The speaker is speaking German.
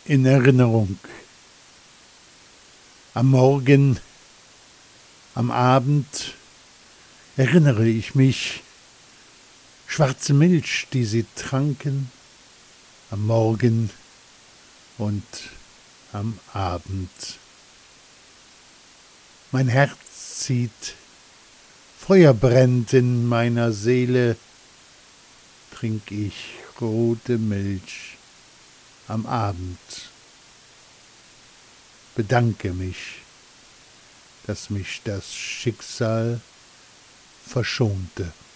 in Erinnerung. Am Morgen, am Abend erinnere ich mich, schwarze Milch, die sie tranken, am Morgen und am Abend. Mein Herz zieht, Feuer brennt in meiner Seele, trink ich rote Milch am Abend. Bedanke mich, dass mich das Schicksal verschonte.